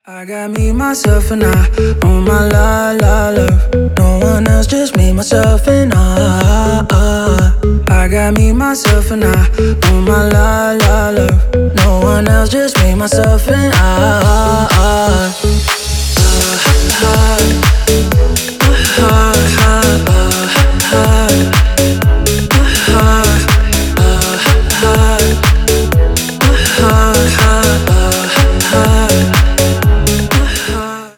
I got me, myself, and I. Oh my la la love. No one else, just me, myself, and I. I got me, myself, and I. Oh my la la love. No one else, just me, myself, and I.